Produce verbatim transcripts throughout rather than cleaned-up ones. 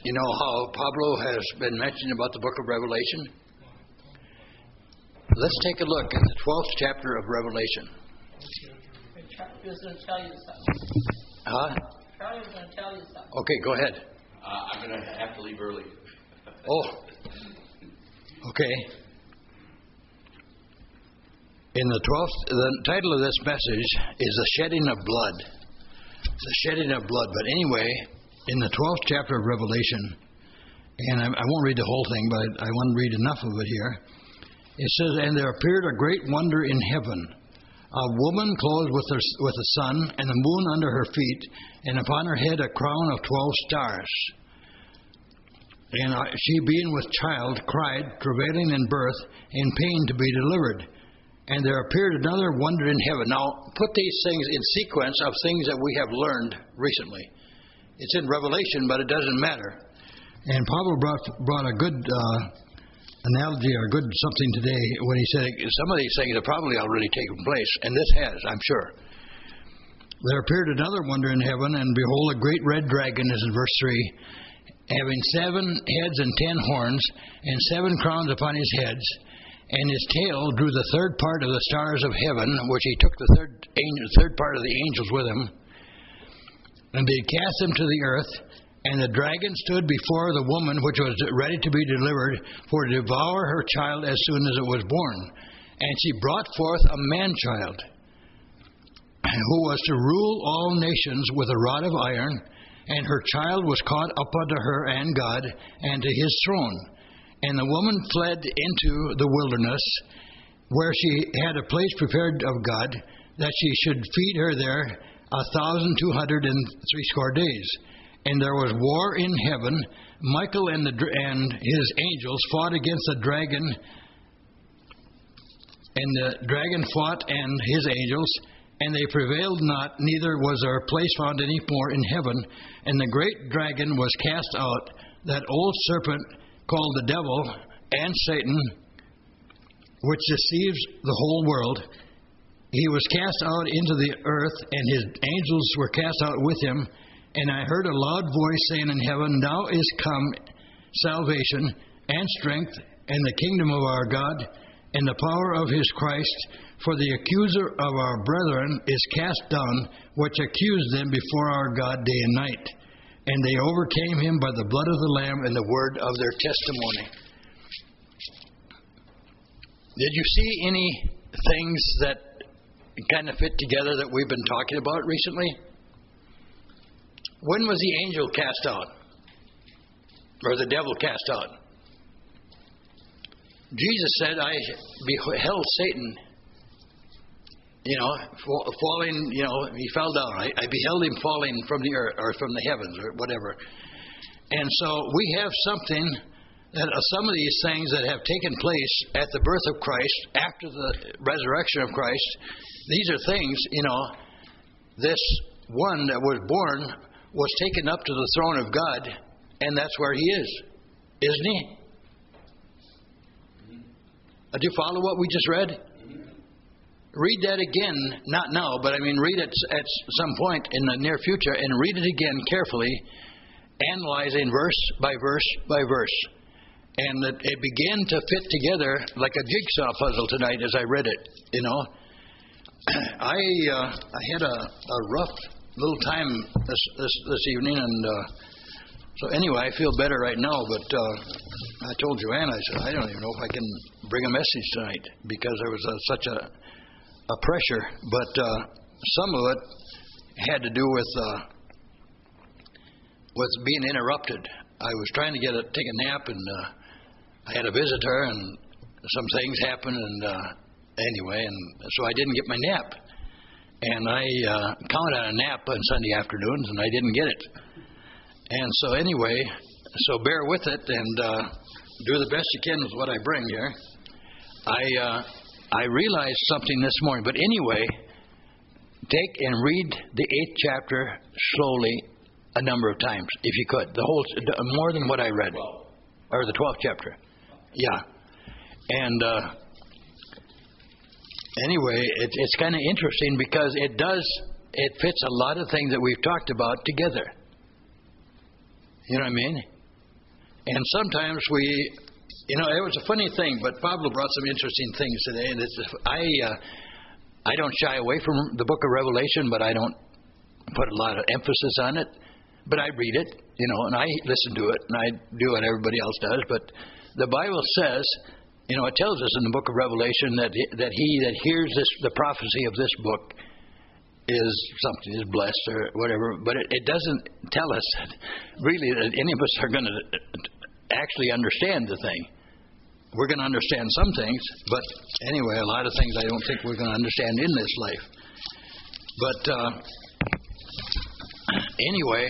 You know how Pablo has been mentioning about the book of Revelation? Let's take a look at the twelfth chapter of Revelation. Charlie was going to tell you something. Huh? Charlie was going to tell you something. Okay, go ahead. Uh, I'm going to have to leave early. Oh. Okay. In the twelfth, the title of this message is The Shedding of Blood. The Shedding of Blood. But anyway, in the twelfth chapter of Revelation, and I, I won't read the whole thing, but I, I want to read enough of it here. It says, "And there appeared a great wonder in heaven, a woman clothed with, her, with the sun, and the moon under her feet, and upon her head a crown of twelve stars. And she, being with child, cried, travailing in birth, in pain to be delivered. And there appeared another wonder in heaven." Now, put these things in sequence of things that we have learned recently. It's in Revelation, but it doesn't matter. And Pablo brought, brought a good uh, analogy or good something today when he said some of these things have probably already taken place, and this has, I'm sure. There appeared another wonder in heaven, and behold, a great red dragon, is in verse three, having seven heads and ten horns, and seven crowns upon his heads, and his tail drew the third part of the stars of heaven, which he took the third angel, third part of the angels with him, and did cast them to the earth. And the dragon stood before the woman which was ready to be delivered, for to devour her child as soon as it was born. And she brought forth a man-child, who was to rule all nations with a rod of iron, and her child was caught up unto her and God, and to his throne. And the woman fled into the wilderness, where she had a place prepared of God, that she should feed her there a thousand two hundred and threescore days. And there was war in heaven. Michael and, the, and his angels fought against the dragon, and the dragon fought and his angels, and they prevailed not, neither was there place found any more in heaven. And the great dragon was cast out, that old serpent called the devil and Satan, which deceives the whole world. He was cast out into the earth, and his angels were cast out with him. And I heard a loud voice saying in heaven, Now is come salvation and strength and the kingdom of our God and the power of his Christ. For the accuser of our brethren is cast down, which accused them before our God day and night. And they overcame him by the blood of the Lamb and the word of their testimony. Did you see any things that kind of fit together that we've been talking about recently? When was the angel cast out? Or the devil cast out? Jesus said, I beheld Satan, you know, falling, you know, he fell down. I, I beheld him falling from the earth, or from the heavens, or whatever. And so we have something that uh, some of these things that have taken place at the birth of Christ, after the resurrection of Christ, these are things, you know, this one that was born was taken up to the throne of God, and that's where he is, isn't he? Mm-hmm. Do you follow what we just read? Mm-hmm. Read that again, not now, but I mean read it at some point in the near future, and read it again carefully, analyzing verse by verse by verse. And it, it began to fit together like a jigsaw puzzle tonight as I read it, you know. I uh, I had a, a rough little time this this, this evening, and uh, so anyway, I feel better right now. But uh, I told Joanne, I said, I don't even know if I can bring a message tonight because there was a, such a a pressure. But uh, some of it had to do with uh, with being interrupted. I was trying to get a take a nap, and uh, I had a visitor, and some things happened, and uh, anyway, and so I didn't get my nap. And I uh, counted on a nap on Sunday afternoons, and I didn't get it. And so anyway, so bear with it, and uh, do the best you can with what I bring here. I uh, I realized something this morning, but anyway, take and read the eighth chapter slowly a number of times, if you could. The whole, more than what I read, or the twelfth chapter. Yeah, and. Uh, Anyway, it, it's kind of interesting because it does, it fits a lot of things that we've talked about together. You know what I mean? And sometimes we, you know, it was a funny thing, but Pablo brought some interesting things today. And it's, I, uh, I don't shy away from the book of Revelation, but I don't put a lot of emphasis on it. But I read it, you know, and I listen to it, and I do what everybody else does. But the Bible says, you know, it tells us in the book of Revelation that that he that hears this, the prophecy of this book, is something is blessed or whatever. But it, it doesn't tell us really that any of us are going to actually understand the thing. We're going to understand some things, but anyway, a lot of things I don't think we're going to understand in this life. But uh, anyway,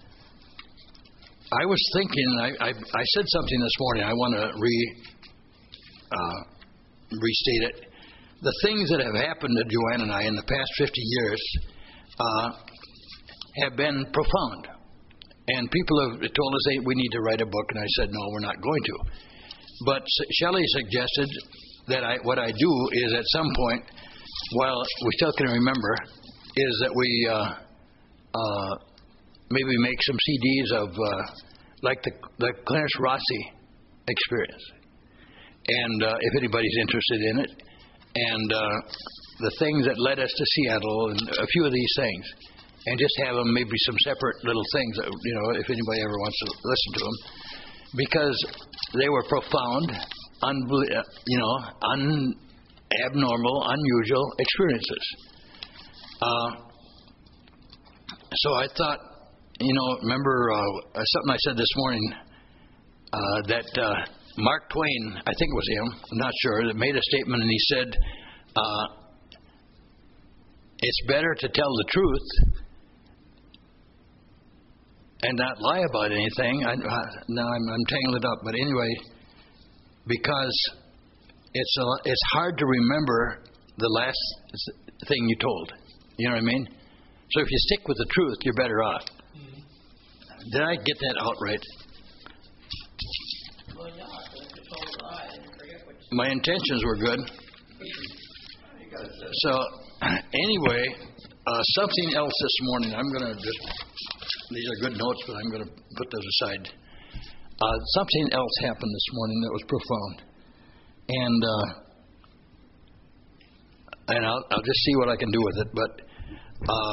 I was thinking, I, I, I said something this morning. I want to re uh, restate it. The things that have happened to Joanne and I in the past fifty years uh, have been profound. And people have told us, hey, we need to write a book, and I said, no, we're not going to. But Shelley suggested that I, what I do is at some point, while we still can remember, is that we uh, uh, maybe make some C Ds of uh, like the, the Clarence Rossi experience. And uh, if anybody's interested in it, and uh, the things that led us to Seattle, and a few of these things, and just have them maybe some separate little things, that, you know, if anybody ever wants to listen to them, because they were profound, unbel- you know, un- abnormal, unusual experiences. Uh, so I thought, you know, remember uh, something I said this morning, uh, that uh, Mark Twain, I think it was him, I'm not sure, that made a statement, and he said, uh, it's better to tell the truth and not lie about anything. I, uh, now I'm, I'm tangling it up, but anyway, because it's a, it's hard to remember the last thing you told. You know what I mean? So if you stick with the truth, you're better off. Mm-hmm. Did I get that out right? Well, yeah, if you told a lie and forget what you My intentions were good. So anyway, uh, something else this morning. I'm going to just, these are good notes, but I'm going to put those aside. Uh, something else happened this morning that was profound. And uh, and I'll, I'll just see what I can do with it. But uh,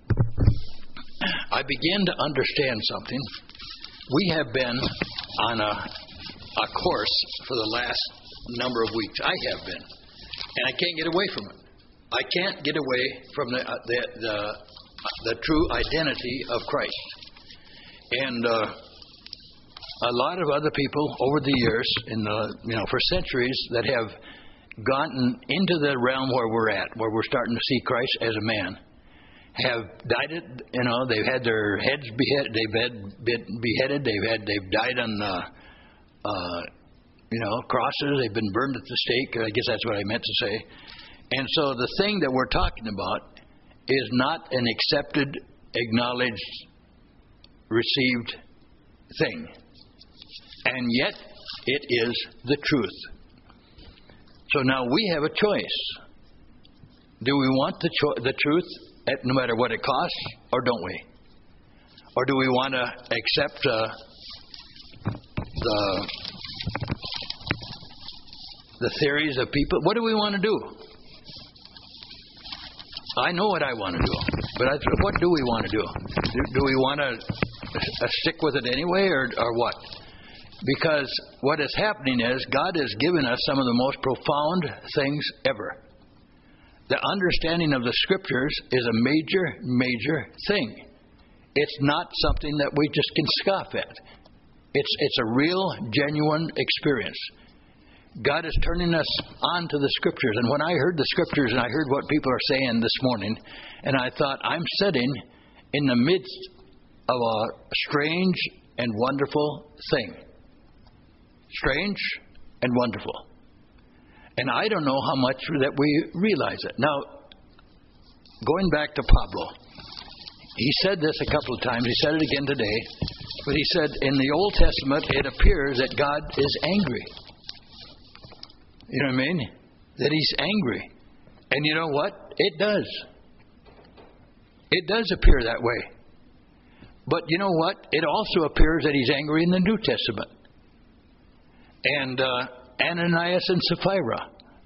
I began to understand something. We have been on a, a course for the last number of weeks. I have been. And I can't get away from it. I can't get away from the uh, the, the, the true identity of Christ. And uh, a lot of other people over the years, in the you know for centuries, that have gotten into the realm where we're at, where we're starting to see Christ as a man, have died. It, you know, they've had their heads beheaded. They've had been beheaded. They've had they've died on uh, uh, you know crosses. They've been burned at the stake. I guess that's what I meant to say. And so the thing that we're talking about is not an accepted, acknowledged, received thing. And yet, it is the truth. So now we have a choice. Do we want the, cho- the truth at, no matter what it costs, or don't we? Or do we want to accept uh, the, the theories of people? What do we want to do? I know what I want to do, but I, what do we want to do? Do, do we want to uh, stick with it anyway, or, or what? Because what is happening is God has given us some of the most profound things ever. The understanding of the Scriptures is a major, major thing. It's not something that we just can scoff at. It's it's a real, genuine experience. God is turning us on to the Scriptures. And when I heard the Scriptures and I heard what people are saying this morning, and I thought, I'm sitting in the midst of a strange and wonderful thing. Strange and wonderful. And I don't know how much that we realize it. Now, going back to Pablo, he said this a couple of times. He said it again today. But he said, in the Old Testament, it appears that God is angry. You know what I mean? That He's angry. And you know what? It does. It does appear that way. But you know what? It also appears that He's angry in the New Testament. and uh, Ananias and Sapphira.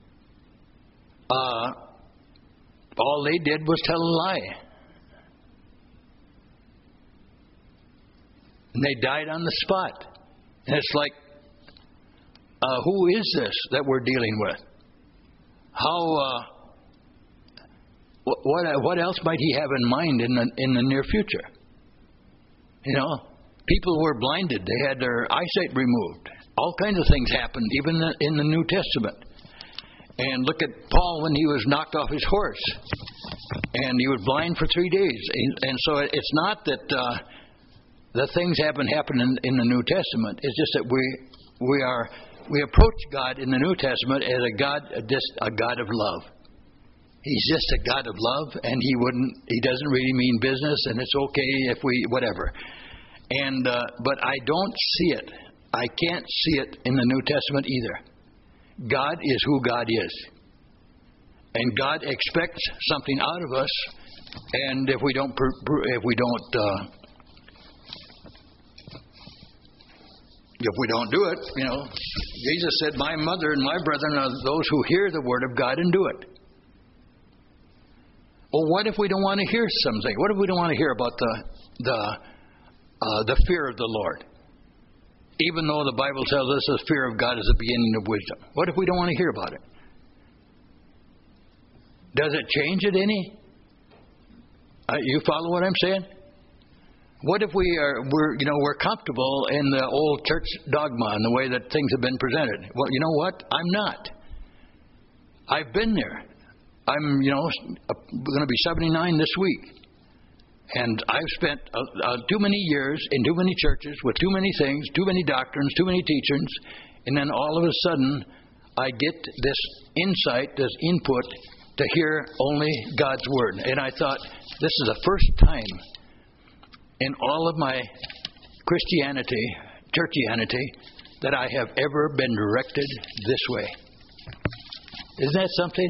Uh, all they did was tell a lie. And they died on the spot. And it's like, uh, who is this that we're dealing with? How, uh, what, what, what else might he have in mind in the, in the near future? You know, people were blinded. They had their eyesight removed. All kinds of things happened, even in the New Testament. And look at Paul when he was knocked off his horse. And he was blind for three days. And, and so it's not that uh, the things haven't happened in, in the New Testament. It's just that we we are we approach God in the New Testament as a God, just a God of love. He's just a God of love, and he wouldn't. He doesn't really mean business, and it's okay if we whatever. And uh, but I don't see it. I can't see it in the New Testament either. God is who God is, and God expects something out of us. And if we don't, if we don't, uh, if we don't do it, you know, Jesus said, "My mother and my brethren are those who hear the word of God and do it." Well, what if we don't want to hear something? What if we don't want to hear about the the uh, the fear of the Lord? Even though the Bible tells us the fear of God is the beginning of wisdom. What if we don't want to hear about it? Does it change it any? Uh, you follow what I'm saying? What if we are we're you know we're comfortable in the old church dogma and the way that things have been presented? Well, you know what? I'm not. I've been there. I'm, you know, going to be seventy-nine this week. And I've spent uh, uh, too many years in too many churches with too many things, too many doctrines, too many teachings. And then all of a sudden, I get this insight, this input to hear only God's Word. And I thought, this is the first time in all of my Christianity, churchianity, that I have ever been directed this way. Isn't that something?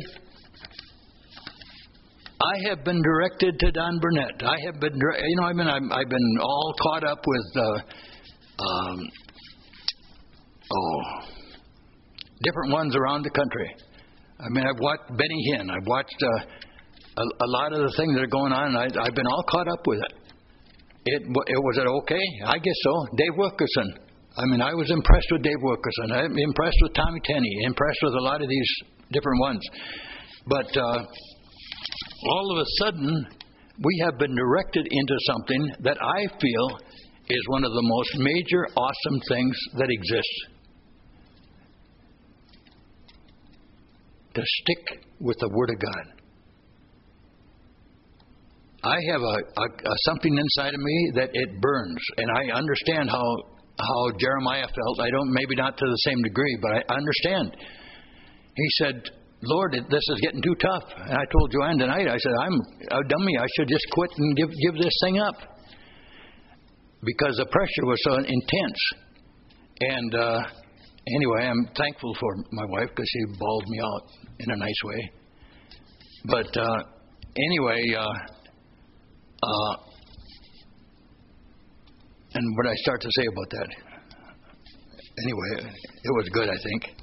I have been directed to Don Burnett. I have been, you know, I mean, I've, I've been all caught up with, uh, um, oh, different ones around the country. I mean, I've watched Benny Hinn. I've watched uh, a, a lot of the things that are going on, and I, I've been all caught up with it. It, it. Was it okay? I guess so. Dave Wilkerson. I mean, I was impressed with Dave Wilkerson. I'm impressed with Tommy Tenney. Impressed with a lot of these different ones. But uh, all of a sudden, we have been directed into something that I feel is one of the most major, awesome things that exists. To stick with the Word of God. I have a, a, a something inside of me that it burns, and I understand how how Jeremiah felt. I don't, maybe not to the same degree, but I understand. He said, "Lord, this is getting too tough." And I told Joanne tonight, I said, I'm a dummy. I should just quit and give give this thing up. Because the pressure was so intense. And uh, anyway, I'm thankful for my wife because she bawled me out in a nice way. But uh, anyway, uh, uh, and what did I start to say about that? Anyway, it was good, I think.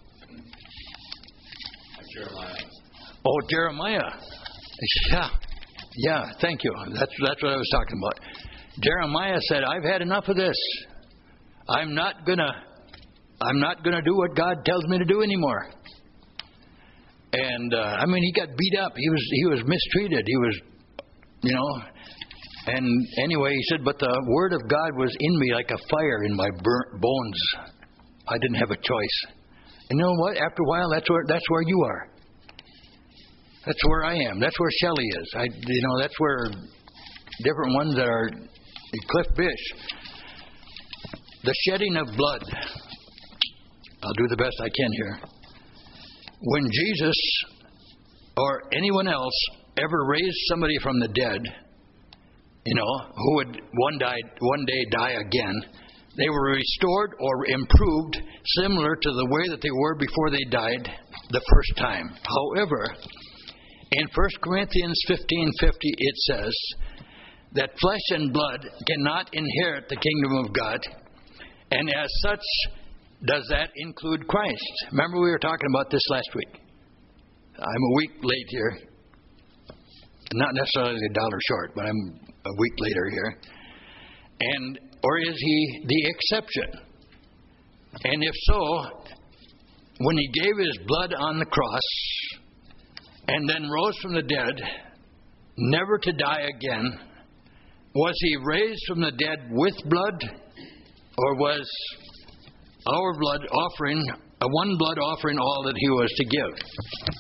Jeremiah. Oh, Jeremiah. Yeah. Yeah, thank you. That's that's what I was talking about. Jeremiah said, "I've had enough of this. I'm not gonna I'm not gonna do what God tells me to do anymore." And uh, I mean, he got beat up. He was he was mistreated. He was, you know. And anyway, he said, "But the word of God was in me like a fire in my burnt bones. I didn't have a choice." And you know what? After a while, that's where that's where you are. That's where I am. That's where Shelley is. I, you know, that's where different ones that are Cliff Bish. The shedding of blood. I'll do the best I can here. When Jesus or anyone else ever raised somebody from the dead, you know, who would one died one day die again. They were restored or improved similar to the way that they were before they died the first time. However, in First Corinthians fifteen fifty it says that flesh and blood cannot inherit the kingdom of God, and as such does that include Christ? Remember we were talking about this last week. I'm a week late here. Not necessarily a dollar short, but I'm a week later here. And or is he the exception? And if so, when he gave his blood on the cross and then rose from the dead, never to die again, was he raised from the dead with blood, or was our blood offering, a one blood offering, all that he was to give?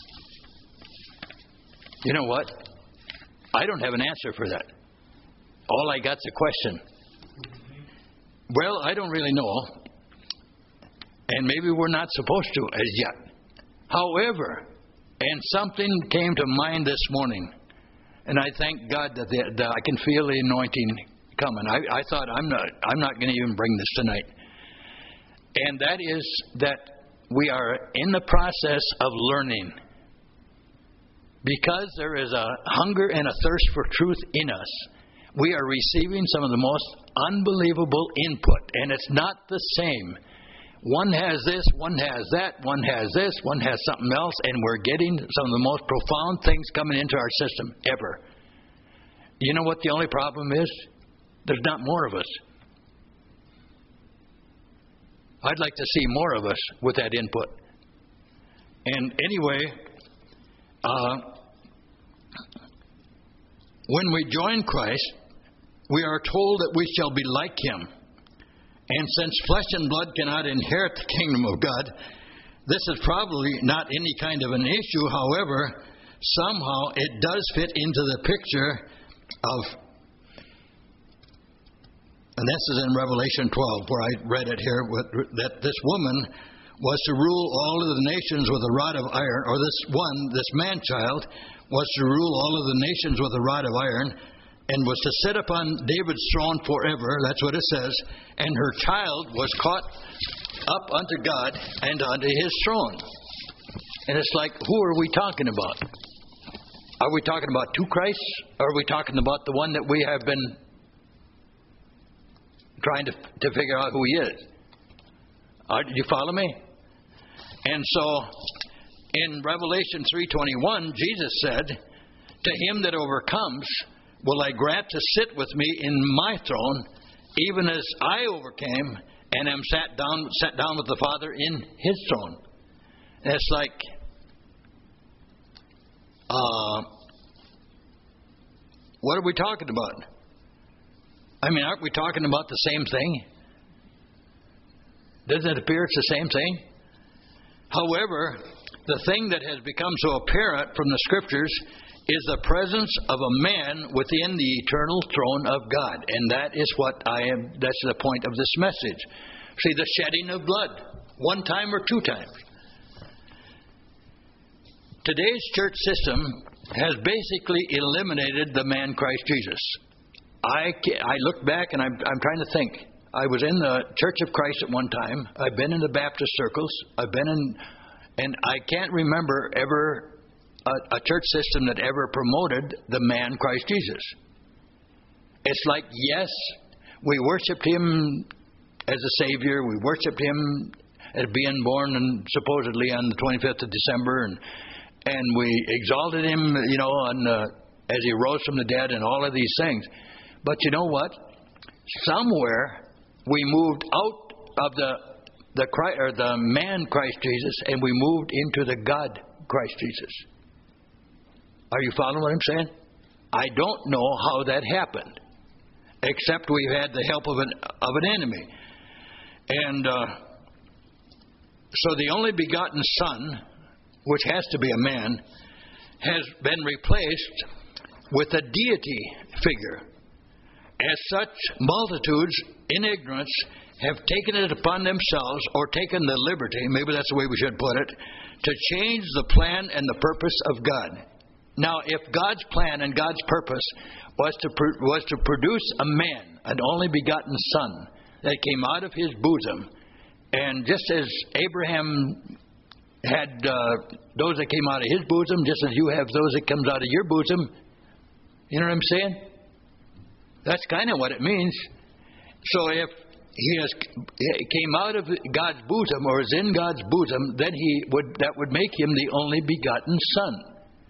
You know what? I don't have an answer for that. All I got's a question. Well, I don't really know. And maybe we're not supposed to as yet. However, and something came to mind this morning, and I thank God that, the, that I can feel the anointing coming. I, I thought I'm not I'm not going to even bring this tonight. And that is that we are in the process of learning. Because there is a hunger and a thirst for truth in us, we are receiving some of the most unbelievable input. And it's not the same. One has this, one has that, one has this, one has something else, and we're getting some of the most profound things coming into our system ever. You know what the only problem is? There's not more of us. I'd like to see more of us with that input. And anyway, uh, when we join Christ, we are told that we shall be like Him. And since flesh and blood cannot inherit the kingdom of God, this is probably not any kind of an issue. However, somehow it does fit into the picture of, and this is in Revelation twelve, where I read it here, that this woman was to rule all of the nations with a rod of iron, or this one, this man-child, was to rule all of the nations with a rod of iron, and was to sit upon David's throne forever. That's what it says. And her child was caught up unto God and unto His throne. And it's like, who are we talking about? Are we talking about two Christs? Or are we talking about the one that we have been trying to to figure out who He is? Uh, did you follow me? And so, in Revelation three twenty-one, Jesus said, "To him that overcomes will I grant to sit with me in my throne, even as I overcame and am sat down sat down with the Father in His throne." And it's like, uh, what are we talking about? I mean, aren't we talking about the same thing? Doesn't it appear it's the same thing? However, the thing that has become so apparent from the Scriptures is the presence of a man within the eternal throne of God. And that is what I am, that's the point of this message. See, the shedding of blood, one time or two times. Today's church system has basically eliminated the man Christ Jesus. I, I look back and I'm, I'm trying to think. I was in the Church of Christ at one time. I've been in the Baptist circles. I've been in, and I can't remember ever a, a church system that ever promoted the man Christ Jesus. It's like, yes, we worshiped Him as a Savior. We worshiped Him as being born and supposedly on the twenty-fifth of December, and and we exalted Him, you know, on uh, as He rose from the dead and all of these things. But you know what? Somewhere we moved out of the the Christ, or the man Christ Jesus, and we moved into the God Christ Jesus. Are you following what I'm saying? I don't know how that happened, except we've had the help of an of an enemy. And uh, so the only begotten Son, which has to be a man, has been replaced with a deity figure. As such, multitudes in ignorance have taken it upon themselves, or taken the liberty, maybe that's the way we should put it, to change the plan and the purpose of God. Now, if God's plan and God's purpose was to pr- was to produce a man, an only begotten Son, that came out of His bosom, and just as Abraham had uh, those that came out of his bosom, just as you have those that comes out of your bosom, you know what I'm saying? That's kind of what it means. So if he has he came out of God's bosom, or is in God's bosom, then he would that would make him the only begotten Son.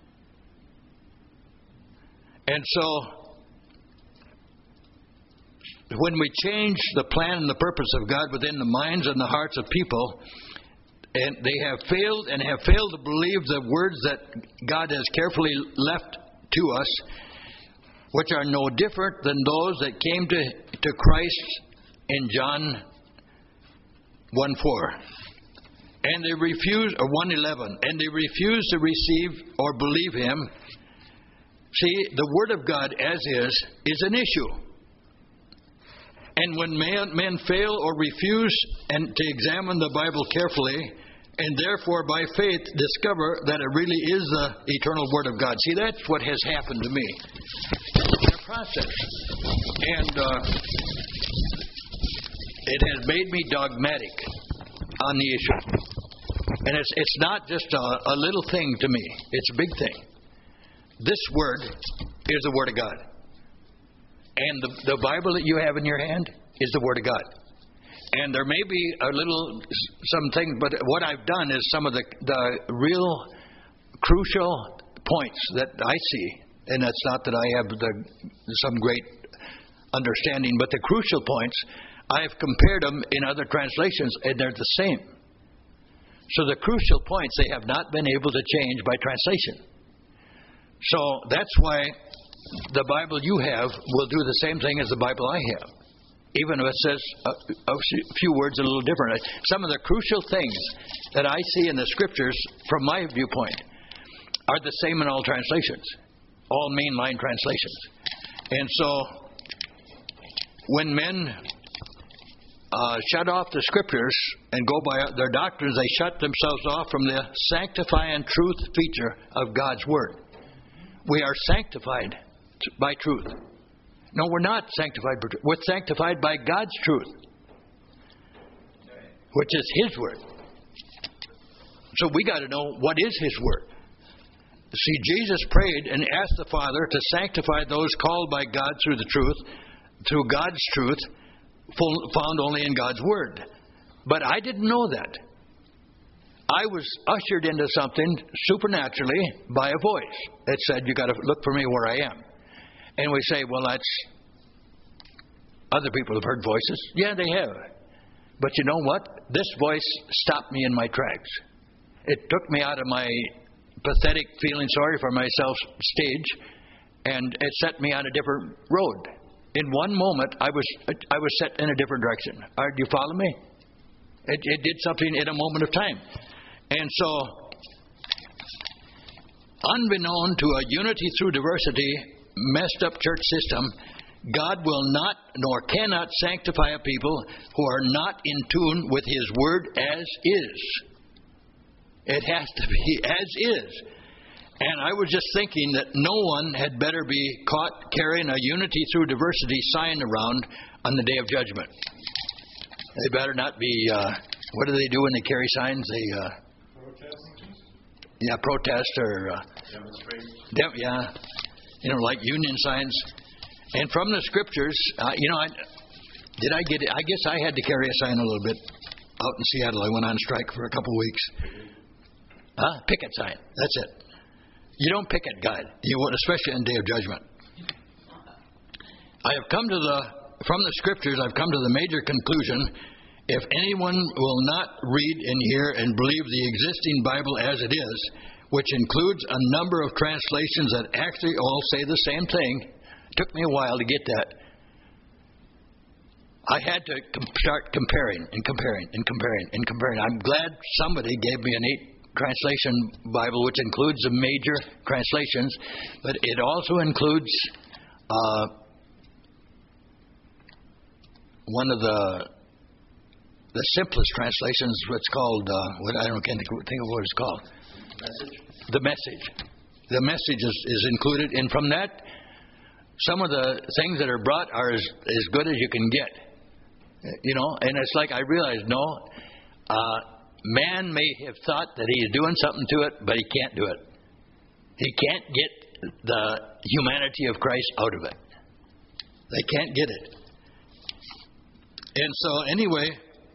And so, when we change the plan and the purpose of God within the minds and the hearts of people, and they have failed and have failed to believe the words that God has carefully left to us, which are no different than those that came to, to Christ in John one four. And they refuse, or one eleven, and they refuse to receive or believe him. See, the Word of God as is, is an issue. And when man, men fail or refuse and to examine the Bible carefully, and therefore by faith discover that it really is the eternal Word of God. See, that's what has happened to me in a process. And uh, it has made me dogmatic on the issue. And it's, it's not just a, a little thing to me. It's a big thing. This Word is the Word of God. And the, the Bible that you have in your hand is the Word of God. And there may be a little, some things, but what I've done is some of the, the real crucial points that I see, and it's not that I have the, some great understanding, but the crucial points, I've compared them in other translations, and they're the same. So the crucial points they have not been able to change by translation. So that's why the Bible you have will do the same thing as the Bible I have. Even if it says a, a few words a little different. Some of the crucial things that I see in the Scriptures, from my viewpoint, are the same in all translations. All mainline translations. And so, when men uh, shut off the Scriptures and go by their doctrines, they shut themselves off from the sanctifying truth feature of God's Word. We are sanctified by truth. No, we're not sanctified by truth. We're sanctified by God's truth, which is His Word. So we got to know what is His Word. See, Jesus prayed and asked the Father to sanctify those called by God through the truth, through God's truth, found only in God's Word. But I didn't know that. I was ushered into something supernaturally by a voice that said, you got to look for me where I am. And we say, well, that's, other people have heard voices. Yeah, they have. But you know what? This voice stopped me in my tracks. It took me out of my pathetic feeling sorry for myself stage, and it set me on a different road. In one moment, I was I was set in a different direction. Are, do you follow me? It, it did something in a moment of time. And so, unbeknown to a unity through diversity, messed up church system, God will not nor cannot sanctify a people who are not in tune with His Word as is. It has to be as is. And I was just thinking that no one had better be caught carrying a unity through diversity sign around on the day of judgment. They better not be, uh, what do they do when they carry signs? They, uh, yeah, protest or, uh, Demonstrate. Dem- yeah, you know, like union signs. And from the Scriptures, uh, you know, I, did I get it? I guess I had to carry a sign a little bit out in Seattle. I went on strike for a couple of weeks. Huh? Picket sign. That's it. You don't picket God. You won't, especially in the day of judgment. I have come to the, from the Scriptures, I've come to the major conclusion: if anyone will not read and hear and believe the existing Bible as it is, which includes a number of translations that actually all say the same thing, it took me a while to get that. I had to com- start comparing and comparing and comparing and comparing. I'm glad somebody gave me an eight translation Bible, which includes the major translations, but it also includes uh, one of the the simplest translations, what's called, uh, what I don't can't think of what it's called. Message. The Message. The Message is, is included, and from that, some of the things that are brought are as, as good as you can get. You know, and it's like I realized, no, uh, man may have thought that he's doing something to it, but he can't do it. He can't get the humanity of Christ out of it. They can't get it. And so, anyway,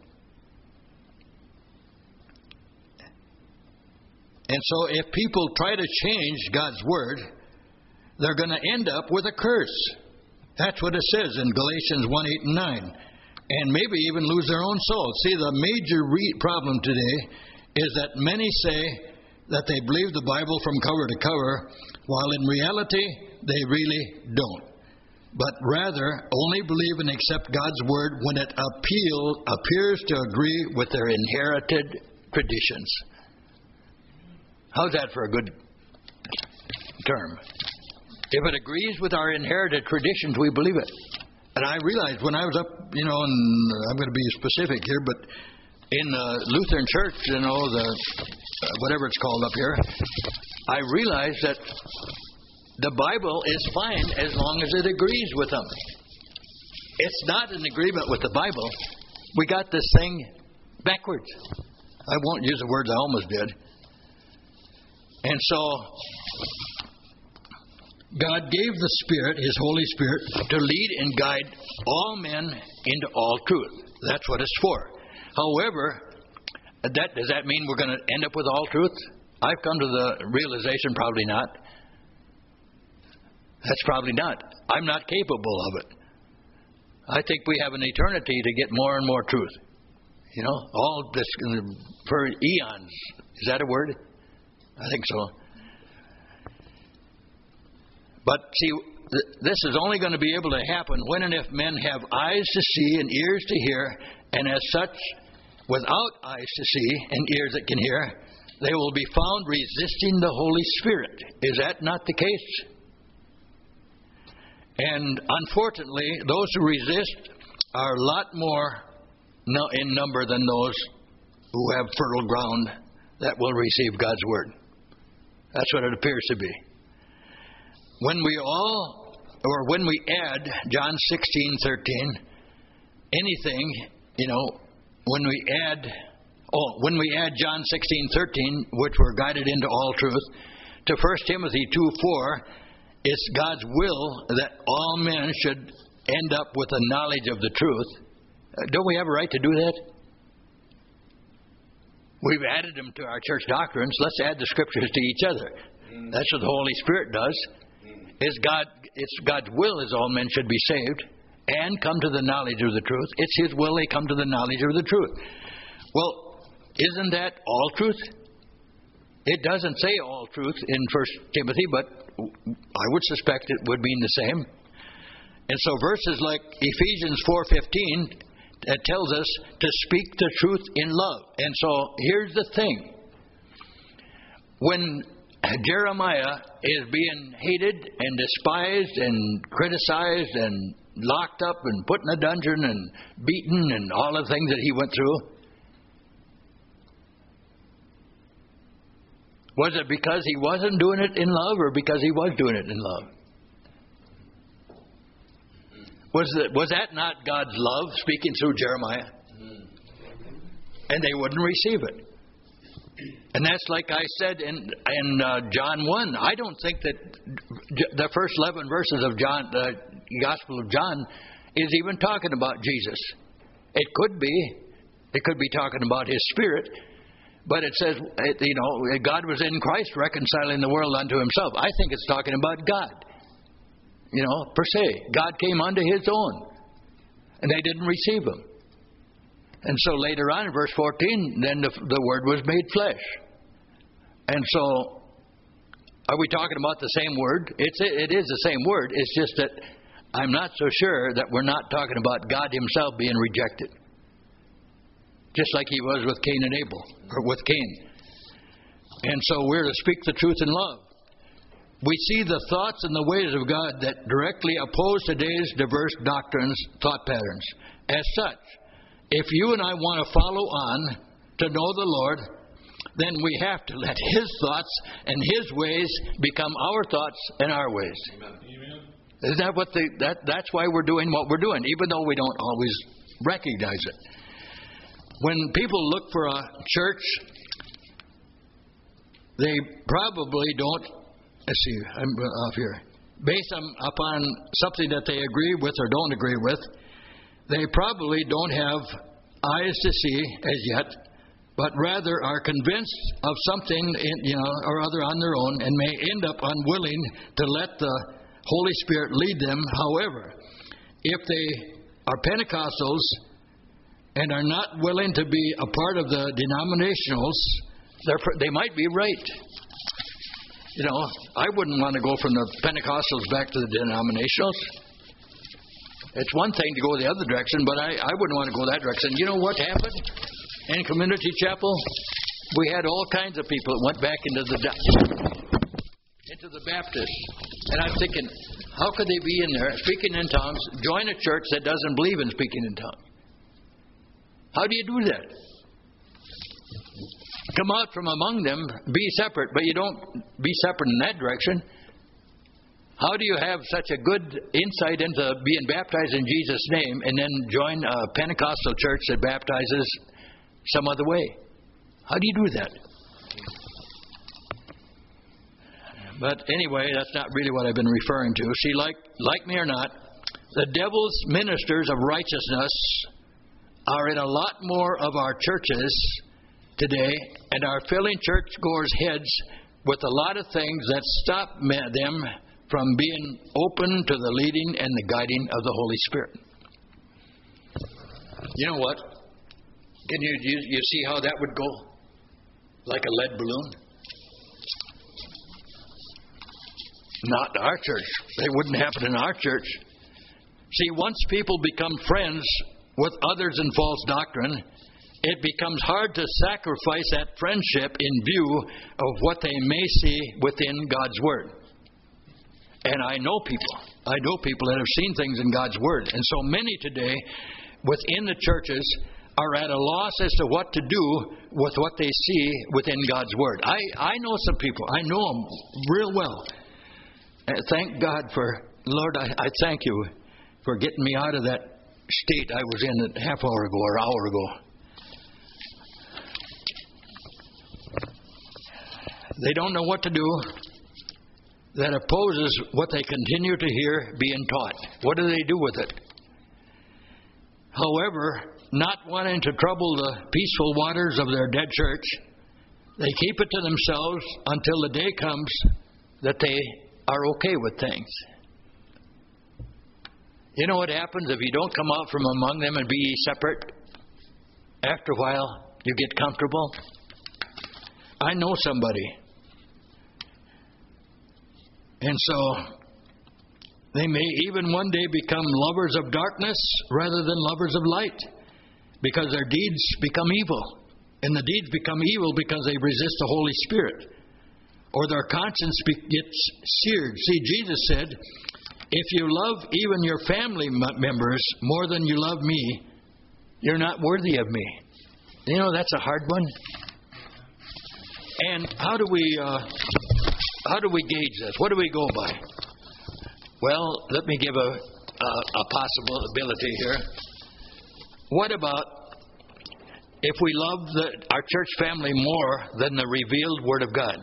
and so if people try to change God's Word, they're going to end up with a curse. That's what it says in Galatians one, eight, and nine. And maybe even lose their own soul. See, the major re- problem today is that many say that they believe the Bible from cover to cover, while in reality, they really don't. But rather, only believe and accept God's Word when it appeal, appears to agree with their inherited traditions. How's that for a good term? If it agrees with our inherited traditions, we believe it. And I realized when I was up, you know, and I'm going to be specific here, but in the Lutheran Church, you know, the uh, whatever it's called up here, I realized that the Bible is fine as long as it agrees with them. It's not in agreement with the Bible. We got this thing backwards. I won't use the words I almost did. And so God gave the Spirit, His Holy Spirit, to lead and guide all men into all truth. That's what it's for. However, that does that mean we're going to end up with all truth? I've come to the realization probably not. That's probably not. I'm not capable of it. I think we have an eternity to get more and more truth. You know, all this for eons. Is that a word? I think so. But see, th- this is only going to be able to happen when and if men have eyes to see and ears to hear, and as such, without eyes to see and ears that can hear, they will be found resisting the Holy Spirit. Is that not the case? And unfortunately, those who resist are a lot more no- in number than those who have fertile ground that will receive God's Word. That's what it appears to be. When we all, or when we add John sixteen thirteen, anything, you know, when we add, oh, when we add John sixteen thirteen, which we're guided into all truth, to First Timothy two four, it's God's will that all men should end up with a knowledge of the truth. Uh, don't we have a right to do that? We've added them to our church doctrines. Let's add the scriptures to each other. That's what the Holy Spirit does. Is God? It's God's will is all men should be saved and come to the knowledge of the truth. It's His will they come to the knowledge of the truth. Well, isn't that all truth? It doesn't say all truth in First Timothy, but I would suspect it would mean the same. And so verses like Ephesians four fifteen that tells us to speak the truth in love. And so here's the thing. When Jeremiah is being hated and despised and criticized and locked up and put in a dungeon and beaten and all the things that he went through, was it because he wasn't doing it in love or because he was doing it in love? Was that, was that not God's love speaking through Jeremiah? And they wouldn't receive it. And that's like I said in, in uh, John one. I don't think that the first eleven verses of John, the Gospel of John, is even talking about Jesus. It could be. It could be talking about His Spirit. But it says, you know, God was in Christ reconciling the world unto Himself. I think it's talking about God. You know, per se. God came unto His own. And they didn't receive Him. And so later on in verse fourteen, then the, the Word was made flesh. And so, are we talking about the same Word? It's, it is the same Word. It's just that I'm not so sure that we're not talking about God Himself being rejected. Just like He was with Cain and Abel, or with Cain. And so we're to speak the truth in love. We see the thoughts and the ways of God that directly oppose today's diverse doctrines, thought patterns. As such, if you and I want to follow on to know the Lord, then we have to let His thoughts and His ways become our thoughts and our ways. Amen. Isn't that what the, that, that's why we're doing what we're doing, even though we don't always recognize it. When people look for a church, they probably don't, let's see, I'm off here, based on, upon something that they agree with or don't agree with. They probably don't have eyes to see as yet, but rather are convinced of something, in, you know, or other on their own, and may end up unwilling to let the Holy Spirit lead them. However, if they are Pentecostals and are not willing to be a part of the denominationals, they might be right. You know, I wouldn't want to go from the Pentecostals back to the denominationals. It's one thing to go the other direction, but I, I wouldn't want to go that direction. You know what happened in Community Chapel? We had all kinds of people that went back into the into the Baptist. And I'm thinking, how could they be in there speaking in tongues, join a church that doesn't believe in speaking in tongues? How do you do that? Come out from among them, be separate, but you don't be separate in that direction. How do you have such a good insight into being baptized in Jesus' name and then join a Pentecostal church that baptizes some other way? How do you do that? But anyway, that's not really what I've been referring to. See, like, like me or not, the devil's ministers of righteousness are in a lot more of our churches today and are filling churchgoers' heads with a lot of things that stop them from being open to the leading and the guiding of the Holy Spirit. You know what? Can you, you, you see how that would go? Like a lead balloon? Not our church. It wouldn't happen in our church. See, once people become friends with others in false doctrine, it becomes hard to sacrifice that friendship in view of what they may see within God's Word. And I know people. I know people that have seen things in God's Word. And so many today within the churches are at a loss as to what to do with what they see within God's Word. I, I know some people. I know them real well. And thank God for, Lord, I, I thank you for getting me out of that state I was in a half hour ago or hour ago. They don't know what to do. That opposes what they continue to hear being taught. What do they do with it? However, not wanting to trouble the peaceful waters of their dead church, they keep it to themselves until the day comes that they are okay with things. You know what happens if you don't come out from among them and be ye separate? After a while, you get comfortable. I know somebody. And so, they may even one day become lovers of darkness rather than lovers of light, because their deeds become evil. And the deeds become evil because they resist the Holy Spirit. Or their conscience gets seared. See, Jesus said, if you love even your family members more than you love me, you're not worthy of me. You know, that's a hard one. And how do we... Uh, How do we gauge this? What do we go by? Well, let me give a, a, a possibility here. What about if we love the, our church family more than the revealed Word of God?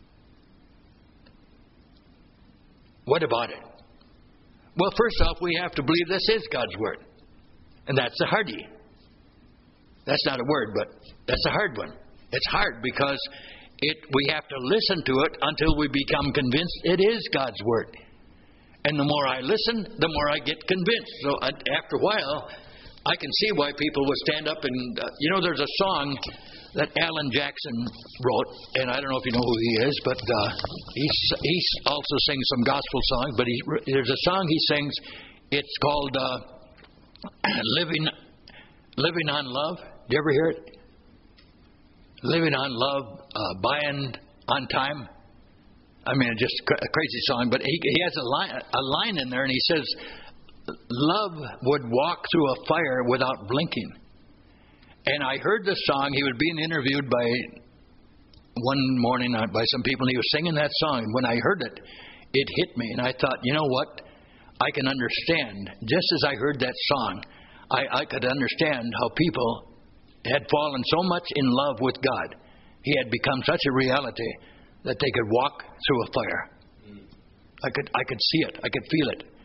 What about it? Well, first off, we have to believe this is God's Word. And that's a hardie. That's not a word, but that's a hard one. It's hard because It, we have to listen to it until we become convinced it is God's Word. And the more I listen, the more I get convinced. So uh, after a while, I can see why people would stand up and, uh, you know, there's a song that Alan Jackson wrote, and I don't know if you know who he is, but uh, he he also sings some gospel songs, but he, there's a song he sings, it's called uh, Living, Living on Love. Did you ever hear it? Living on Love, uh, Buying on Time. I mean, just a crazy song, but he, he has a line, a line in there, and he says, love would walk through a fire without blinking. And I heard this song. He was being interviewed by one morning by some people, and he was singing that song. When I heard it, it hit me, and I thought, you know what? I can understand. Just as I heard that song, I, I could understand how people had fallen so much in love with God. He had become such a reality that they could walk through a fire. I could I could see it. I could feel it.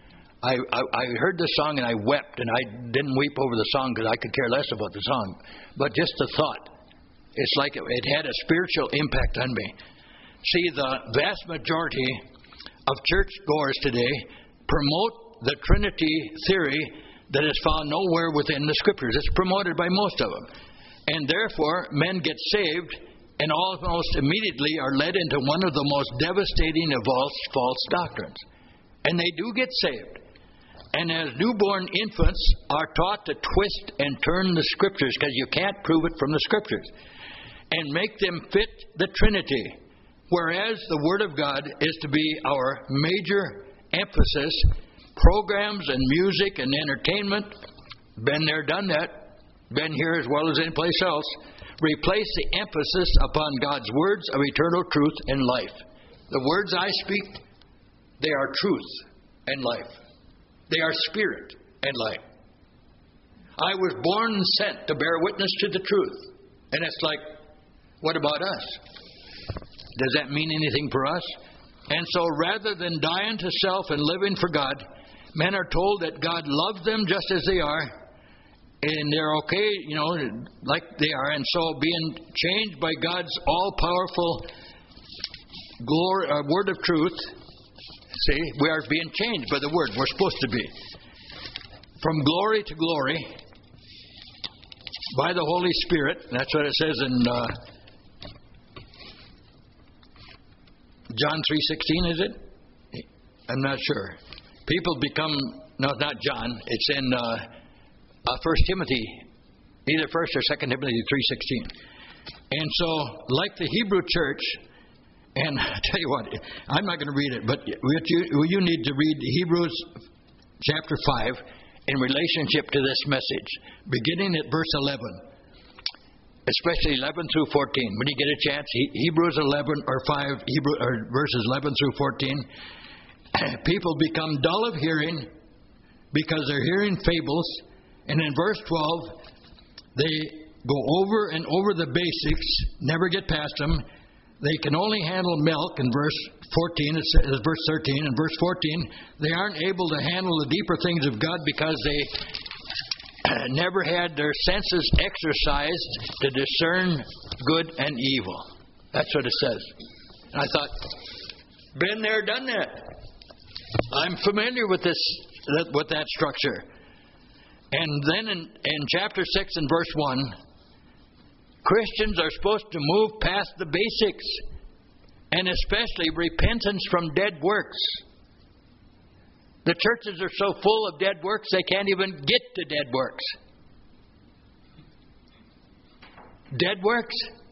I, I, I heard the song and I wept, and I didn't weep over the song because I could care less about the song. But just the thought, it's like it, it had a spiritual impact on me. See, the vast majority of churchgoers today promote the Trinity theory that is found nowhere within the Scriptures. It's promoted by most of them. And therefore, men get saved and almost immediately are led into one of the most devastating of all false doctrines. And they do get saved. And as newborn infants are taught to twist and turn the Scriptures, because you can't prove it from the Scriptures, and make them fit the Trinity, whereas the Word of God is to be our major emphasis. Programs and music and entertainment, been there, done that, been here as well as any place else, replace the emphasis upon God's words of eternal truth and life. The words I speak, they are truth and life. They are spirit and life. I was born and sent to bear witness to the truth. And it's like, what about us? Does that mean anything for us? And so rather than dying to self and living for God, men are told that God loves them just as they are, and they're okay, you know, like they are. And so being changed by God's all-powerful glory, uh, word of truth, see, we are being changed by the word. We're supposed to be. From glory to glory, by the Holy Spirit. That's what it says in uh, John three sixteen, is it? I'm not sure. People become, no, not John. It's in uh, uh, First Timothy, either First or Second Timothy three sixteen. And so, like the Hebrew church, and I tell you what, I'm not going to read it, but what you, you need to read Hebrews chapter five in relationship to this message, beginning at verse eleven, especially eleven through fourteen. When you get a chance, Hebrews eleven or five, Hebrew, or verses eleven through fourteen. People become dull of hearing because they're hearing fables. And in verse twelve, they go over and over the basics, never get past them. They can only handle milk. In verse fourteen, it says, verse thirteen, and verse fourteen, they aren't able to handle the deeper things of God because they never had their senses exercised to discern good and evil. That's what it says. And I thought, been there, done that. I'm familiar with this, with that structure. And then in, in chapter six and verse one, Christians are supposed to move past the basics, and especially repentance from dead works. The churches are so full of dead works, they can't even get to dead works. Dead works?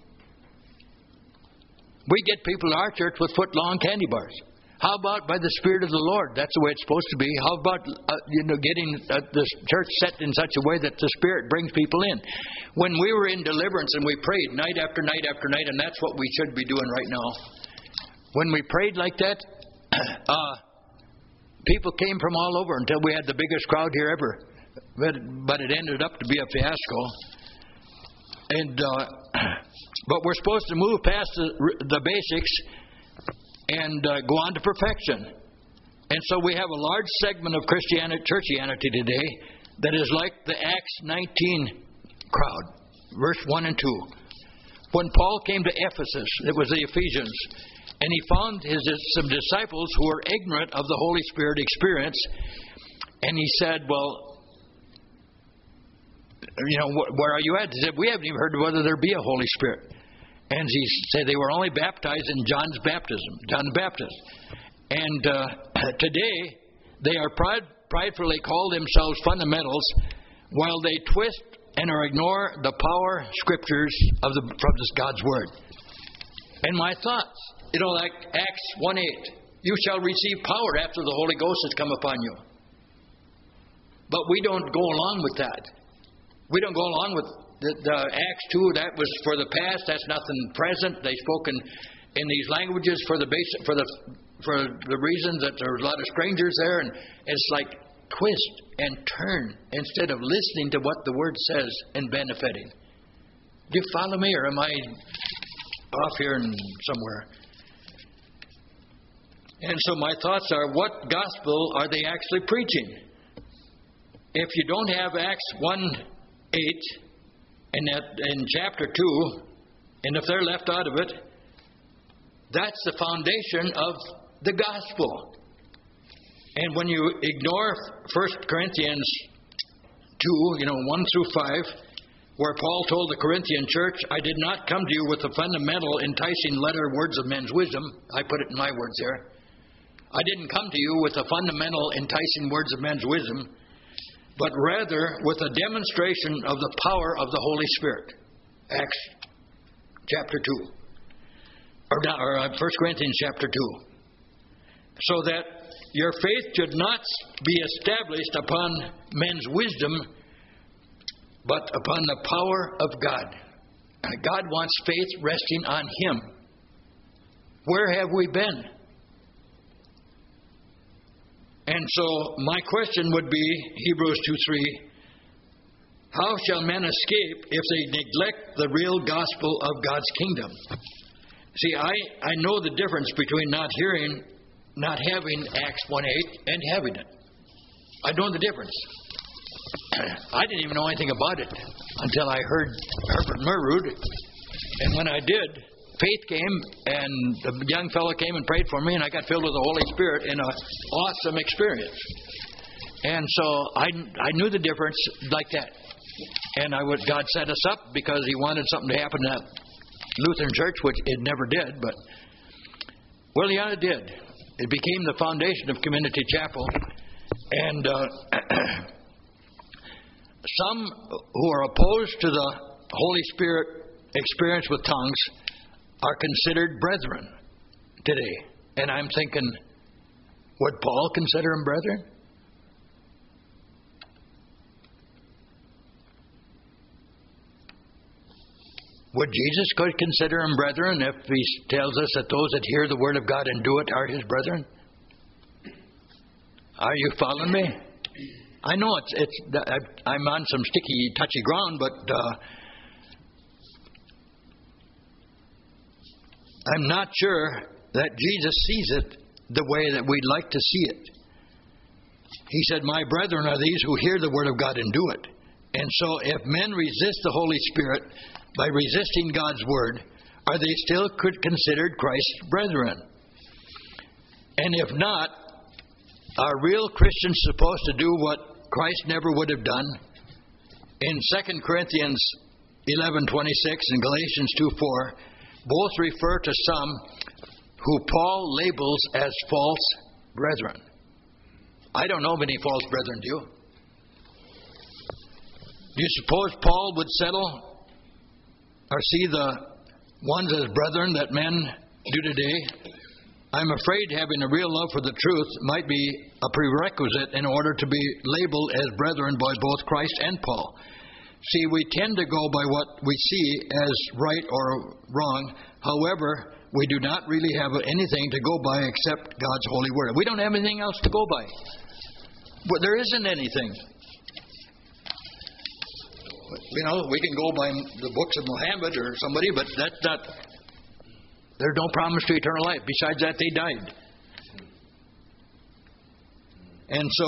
We get people in our church with foot-long candy bars. How about by the Spirit of the Lord? That's the way it's supposed to be. How about uh, you know getting uh, the church set in such a way that the Spirit brings people in? When we were in deliverance and we prayed night after night after night, and that's what we should be doing right now. When we prayed like that, uh, people came from all over until we had the biggest crowd here ever. But, but it ended up to be a fiasco. And uh, but we're supposed to move past the, the basics and uh, go on to perfection. And so we have a large segment of Christianity, churchianity today that is like the Acts nineteen crowd, verse one and two. When Paul came to Ephesus, it was the Ephesians, and he found his some disciples who were ignorant of the Holy Spirit experience, and he said, well, you know, wh- where are you at? He said, we haven't even heard whether there be a Holy Spirit. And he said they were only baptized in John's baptism, John the Baptist. And uh, today, they are pride, pridefully call themselves fundamentals while they twist and or ignore the power scriptures of the from this God's Word. And my thoughts, you know, like Acts one eight, you shall receive power after the Holy Ghost has come upon you. But we don't go along with that. We don't go along with The, the Acts two, that was for the past. That's nothing present. They spoke in, in these languages for the basic, for the for the reasons that there was a lot of strangers there, and it's like twist and turn instead of listening to what the Word says and benefiting. Do you follow me, or am I off here and somewhere? And so my thoughts are, what gospel are they actually preaching? If you don't have Acts one eight in, that, in chapter two, and if they're left out of it, that's the foundation of the gospel. And when you ignore First Corinthians two, you know, one through five, where Paul told the Corinthian church, I did not come to you with the fundamental enticing letter words of men's wisdom. I put it in my words there. I didn't come to you with the fundamental enticing words of men's wisdom, but rather with a demonstration of the power of the Holy Spirit. Acts chapter two. Or, or First Corinthians chapter two. So that your faith should not be established upon men's wisdom, but upon the power of God. God wants faith resting on Him. Where have we been? And so my question would be, Hebrews two three, how shall men escape if they neglect the real gospel of God's kingdom? See, I, I know the difference between not hearing, not having Acts one eight and having it. I know the difference. I didn't even know anything about it until I heard Herbert Merrud. And when I did, faith came, and the young fellow came and prayed for me, and I got filled with the Holy Spirit in an awesome experience. And so I, I knew the difference like that. And I would, God set us up because He wanted something to happen to that Lutheran church, which it never did. But, well, yeah, it did. It became the foundation of Community Chapel. And uh, some who are opposed to the Holy Spirit experience with tongues are considered brethren today. And I'm thinking, would Paul consider them brethren? Would Jesus could consider them brethren if He tells us that those that hear the Word of God and do it are His brethren? Are you following me? I know it's it's I'm on some sticky, touchy ground, but uh, I'm not sure that Jesus sees it the way that we'd like to see it. He said, my brethren are these who hear the Word of God and do it. And so if men resist the Holy Spirit by resisting God's Word, are they still considered Christ's brethren? And if not, are real Christians supposed to do what Christ never would have done? In Second Corinthians eleven twenty-six and Galatians two four, both refer to some who Paul labels as false brethren. I don't know of any false brethren, do you? Do you suppose Paul would settle or see the ones as brethren that men do today? I'm afraid having a real love for the truth might be a prerequisite in order to be labeled as brethren by both Christ and Paul. See, we tend to go by what we see as right or wrong. However, we do not really have anything to go by except God's holy word. We don't have anything else to go by. But there isn't anything. You know, we can go by the books of Muhammad or somebody, but that's not... There's no promise to eternal life. Besides that, they died. And so,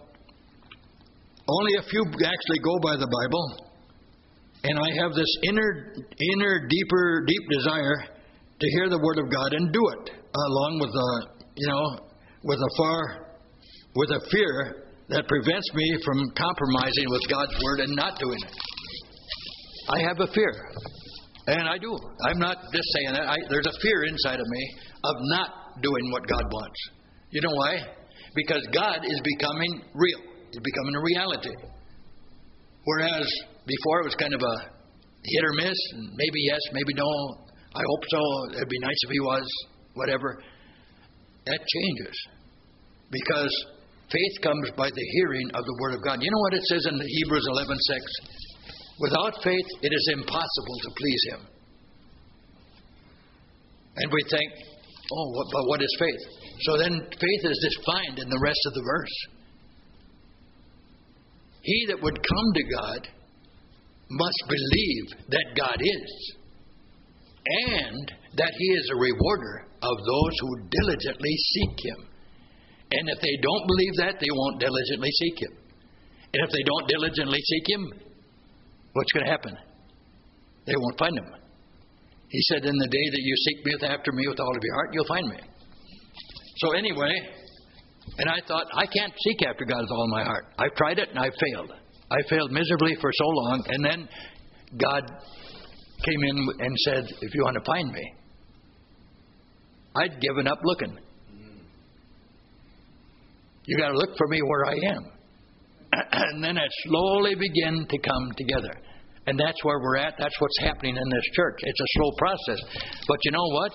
only a few actually go by the Bible. And I have this inner, inner, deeper, deep desire to hear the Word of God and do it, along with a, you know, with a far, with a fear that prevents me from compromising with God's Word and not doing it. I have a fear. And I do. I'm not just saying that. I, there's a fear inside of me of not doing what God wants. You know why? Because God is becoming real. He's becoming a reality. Whereas before it was kind of a hit or miss, and maybe yes, maybe no. I hope so. It'd be nice if He was, whatever. That changes. Because faith comes by the hearing of the Word of God. You know what it says in Hebrews eleven six? Without faith, it is impossible to please Him. And we think, oh, what, but what is faith? So then faith is defined in the rest of the verse. He that would come to God must believe that God is, and that He is a rewarder of those who diligently seek Him. And if they don't believe that, they won't diligently seek Him. And if they don't diligently seek Him, what's going to happen? They won't find Him. He said, in the day that you seek me after me with all of your heart, you'll find me. So anyway, and I thought, I can't seek after God with all my heart. I've tried it and I've failed. I failed miserably for so long, and then God came in and said, if you want to find me, I'd given up looking. You got to look for me where I am. And then it slowly began to come together. And that's where we're at. That's what's happening in this church. It's a slow process. But you know what?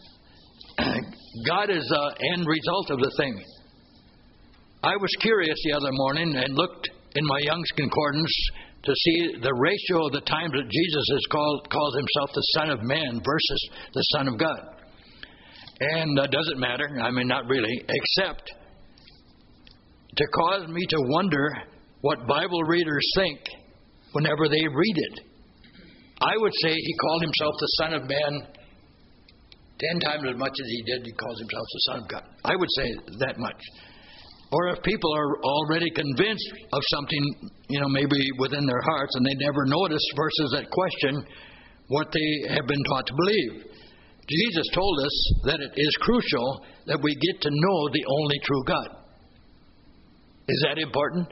God is the end result of the thing. I was curious the other morning and looked in my Young's Concordance to see the ratio of the times that Jesus is called, calls Himself the Son of Man versus the Son of God. And it uh, doesn't matter. I mean, not really. Except to cause me to wonder what Bible readers think whenever they read it. I would say He called Himself the Son of Man ten times as much as He did He calls Himself the Son of God. I would say that much. Or if people are already convinced of something, you know, maybe within their hearts, and they never notice versus that question what they have been taught to believe. Jesus told us that it is crucial that we get to know the only true God. Is that important?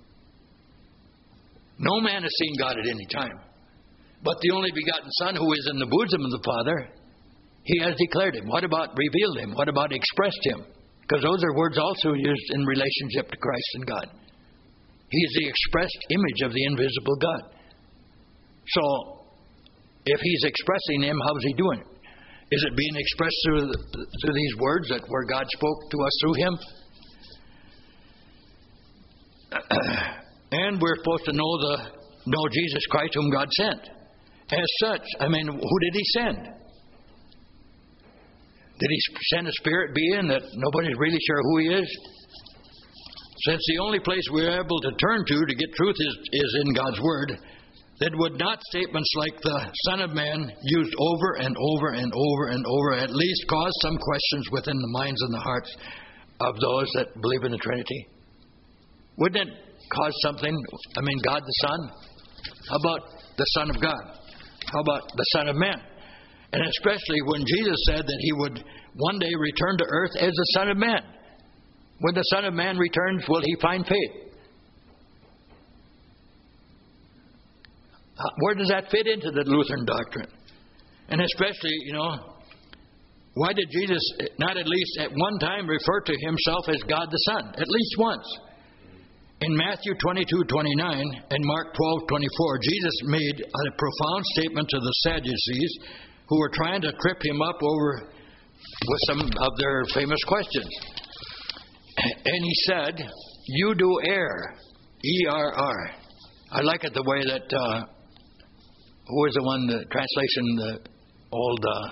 No man has seen God at any time. But the only begotten Son who is in the bosom of the Father, He has declared Him. What about revealed Him? What about expressed Him? Because those are words also used in relationship to Christ and God. He is the expressed image of the invisible God. So, if He's expressing Him, how's He doing it? Is it being expressed through, the, through these words that where God spoke to us through Him? And we're supposed to know the know Jesus Christ whom God sent. As such, I mean, who did He send? Did He send a spirit being that nobody's really sure who He is? Since the only place we're able to turn to to get truth is, is in God's Word, then would not statements like the Son of Man used over and over and over and over at least cause some questions within the minds and the hearts of those that believe in the Trinity? Wouldn't it cause something? I mean, God the Son? How about the Son of God? How about the Son of Man? And especially when Jesus said that He would one day return to earth as the Son of Man. When the Son of Man returns, will He find faith? Where does that fit into the Lutheran doctrine? And especially, you know, why did Jesus not at least at one time refer to Himself as God the Son? At least once. In Matthew twenty-two twenty-nine and Mark twelve twenty-four, Jesus made a profound statement to the Sadducees who were trying to trip Him up over with some of their famous questions. And He said, "You do err." E R R. I like it the way that, uh, who was the one, the translation, the old, uh,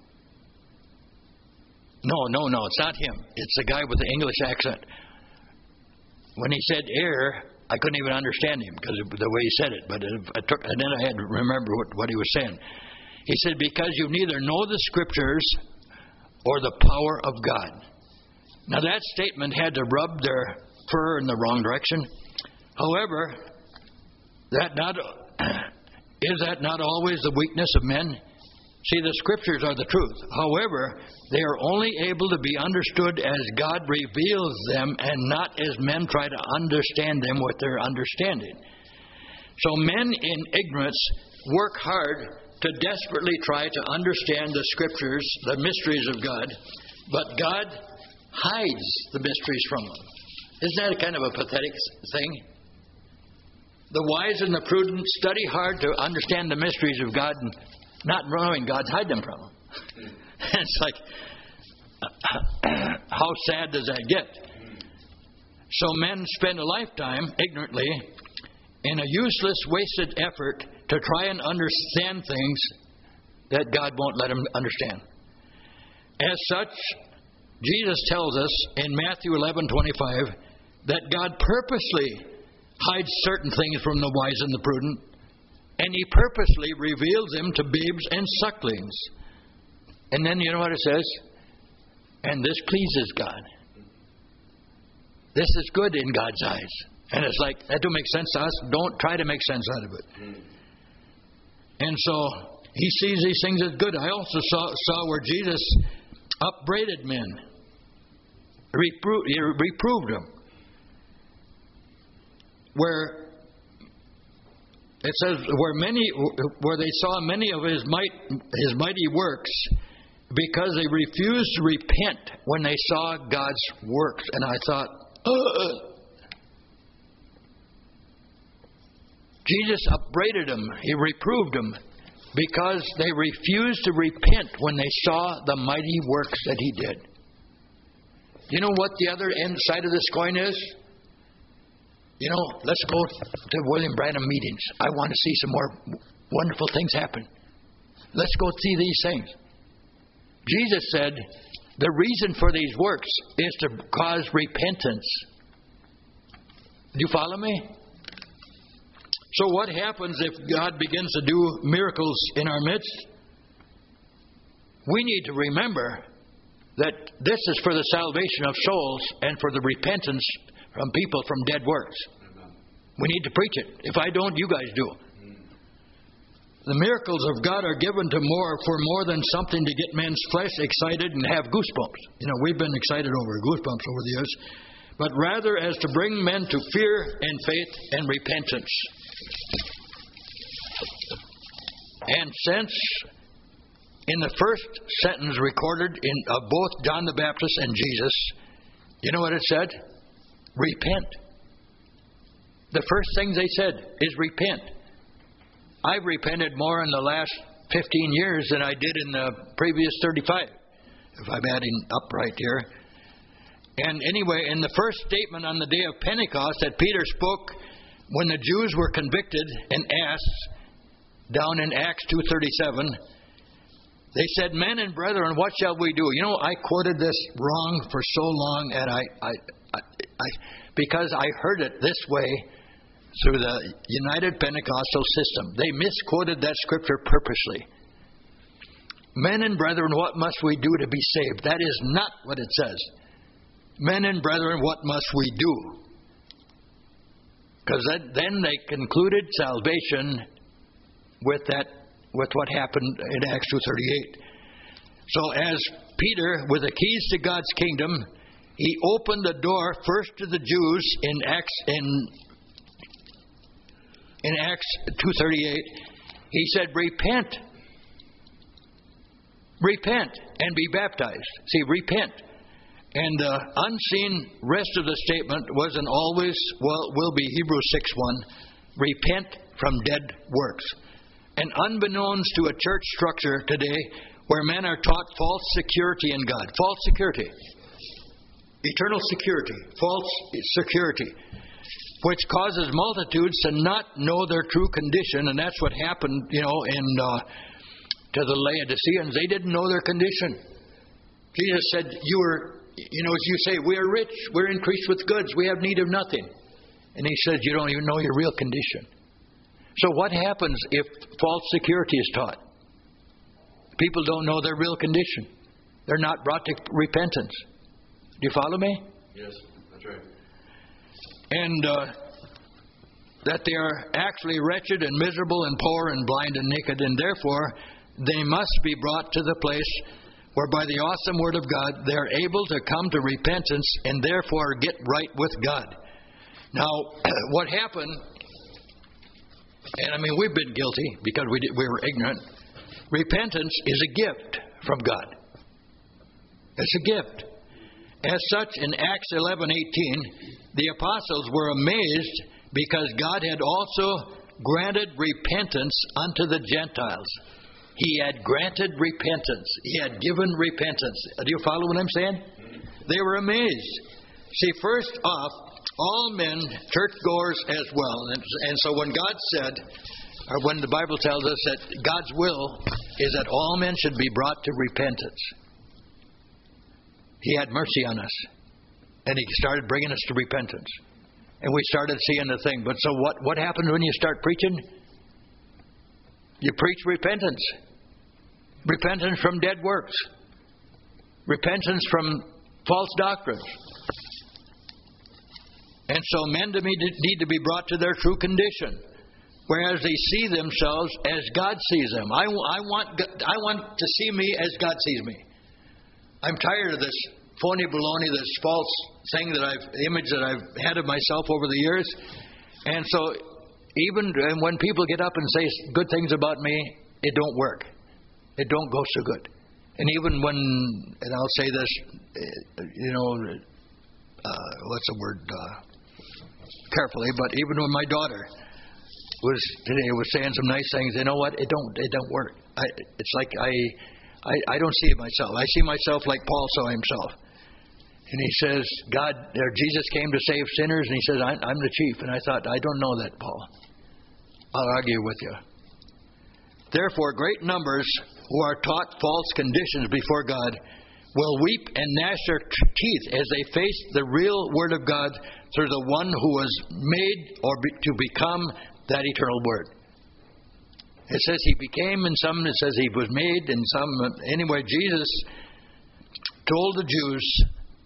no, no, no, it's not him. It's the guy with the English accent. When he said err, I couldn't even understand him because of the way he said it. But it, it took, and then I had to remember what, what he was saying. He said, because you neither know the Scriptures or the power of God. Now that statement had to rub their fur in the wrong direction. However, that not is that not always the weakness of men? See, the Scriptures are the truth. However, they are only able to be understood as God reveals them and not as men try to understand them with their understanding. So men in ignorance work hard to desperately try to understand the Scriptures, the mysteries of God, but God hides the mysteries from them. Isn't that a kind of a pathetic thing? The wise and the prudent study hard to understand the mysteries of God, and not knowing God, hide them from them. It's like, how sad does that get? So men spend a lifetime ignorantly in a useless, wasted effort to try and understand things that God won't let them understand. As such, Jesus tells us in Matthew eleven twenty-five that God purposely hides certain things from the wise and the prudent And He purposely reveals them to babes and sucklings. And then you know what it says? And this pleases God. This is good in God's eyes. And it's like, that don't make sense to us. Don't try to make sense out of it. And so He sees these things as good. I also saw, saw where Jesus upbraided men. Repro- he reproved them. Where it says where many where they saw many of his might his mighty works, because they refused to repent when they saw God's works. And I thought, ugh. Jesus upbraided them. He reproved them because they refused to repent when they saw the mighty works that He did. You know what the other end side of this coin is? You know, let's go to William Branham meetings. I want to see some more wonderful things happen. Let's go see these things. Jesus said the reason for these works is to cause repentance. Do you follow me? So what happens if God begins to do miracles in our midst? We need to remember that this is for the salvation of souls and for the repentance from people from dead works. We need to preach it. If I don't, you guys do. The miracles of God are given to more for more than something to get men's flesh excited and have goosebumps. You know, we've been excited over goosebumps over the years. But rather as to bring men to fear and faith and repentance. And since in the first sentence recorded in of both John the Baptist and Jesus, you know what it said? Repent. The first thing they said is repent. I've repented more in the last fifteen years than I did in the previous thirty-five, if I'm adding up right here. And anyway, in the first statement on the day of Pentecost that Peter spoke when the Jews were convicted and asked, down in Acts two thirty-seven, they said, "Men and brethren, what shall we do?" You know, I quoted this wrong for so long, and I, I, I, I because I heard it this way through the United Pentecostal system. They misquoted that scripture purposely. Men and brethren, what must we do to be saved? That is not what it says. Men and brethren, what must we do? Because then they concluded salvation with that, with what happened in Acts two thirty-eight. So as Peter, with the keys to God's kingdom, he opened the door first to the Jews in Acts in in Acts two thirty-eight. He said, "Repent, repent, and be baptized." See, repent. And the unseen rest of the statement was and always well, will be Hebrews six one. Repent from dead works. And unbeknownst to a church structure today where men are taught false security in God. False security. Eternal security. False security. Which causes multitudes to not know their true condition. And that's what happened, you know, in uh, to the Laodiceans. They didn't know their condition. Jesus said, you are, you know, as you say, we are rich. We're increased with goods. We have need of nothing. And he says, you don't even know your real condition. So what happens if false security is taught? People don't know their real condition. They're not brought to repentance. Do you follow me? Yes, that's right. And uh, that they are actually wretched and miserable and poor and blind and naked, and therefore they must be brought to the place where by the awesome word of God they are able to come to repentance and therefore get right with God. Now, what happened, and I mean we've been guilty because we did, we were ignorant. Repentance is a gift from God. It's a gift. As such, in Acts eleven eighteen, the apostles were amazed because God had also granted repentance unto the Gentiles. He had granted repentance. He had given repentance. Do you follow what I'm saying? They were amazed. See, first off, all men, churchgoers as well. And, and so when God said, or when the Bible tells us that God's will is that all men should be brought to repentance, He had mercy on us. And He started bringing us to repentance. And we started seeing the thing. But so what, what happens when you start preaching? You preach repentance. Repentance from dead works. Repentance from false doctrines. And so men need to be brought to their true condition, whereas they see themselves as God sees them. I, I, want, I want to see me as God sees me. I'm tired of this phony baloney, this false thing that I've, image that I've had of myself over the years. And so even when people get up and say good things about me, it don't work. It don't go so good. And even when, and I'll say this, you know, uh, what's the word, uh, carefully, but even when my daughter was today was saying some nice things, you know what, it don't, it don't work. I, it's like I, I, I don't see it myself. I see myself like Paul saw himself. And he says, God, or Jesus came to save sinners, and he says, I'm, I'm the chief. And I thought, I don't know that, Paul. I'll argue with you. Therefore, great numbers who are taught false conditions before God will weep and gnash their teeth as they face the real Word of God through the one who was made or be, to become that eternal Word. It says he became, and some it says he was made, and some anyway. Jesus told the Jews,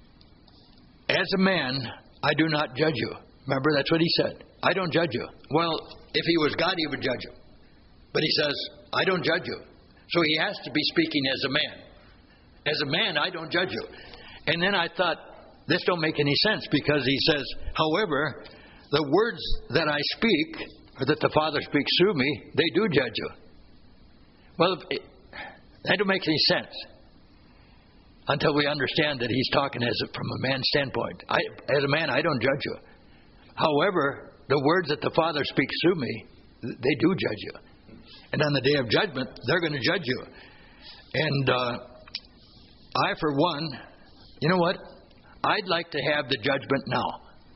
"As a man, I do not judge you." Remember, that's what he said. I don't judge you. Well, if he was God, he would judge you. But he says, I don't judge you. So he has to be speaking as a man. As a man, I don't judge you. And then I thought, this don't make any sense, because he says, however, the words that I speak, or that the Father speaks through me, they do judge you. Well, it, that don't make any sense until we understand that he's talking as a, from a man's standpoint. I, as a man, I don't judge you. However, the words that the Father speaks through me, they do judge you. And on the day of judgment, they're going to judge you. And uh, I, for one, you know what? I'd like to have the judgment now.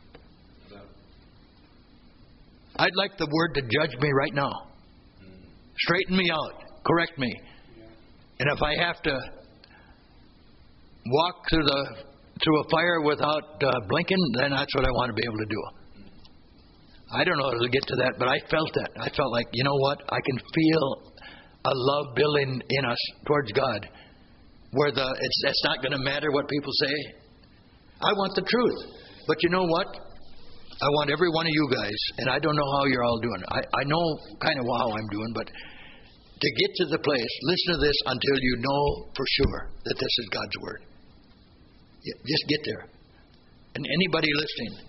I'd like the Word to judge me right now. Straighten me out. Correct me. And if I have to walk through the through a fire without uh, blinking, then that's what I want to be able to do. I don't know how to get to that, but I felt that. I felt like, you know what? I can feel a love building in us towards God, where the it's, it's not going to matter what people say. I want the truth. But you know what? I want every one of you guys, and I don't know how you're all doing. I, I know kind of how I'm doing, but to get to the place, listen to this until you know for sure that this is God's Word. Just get there. And anybody listening,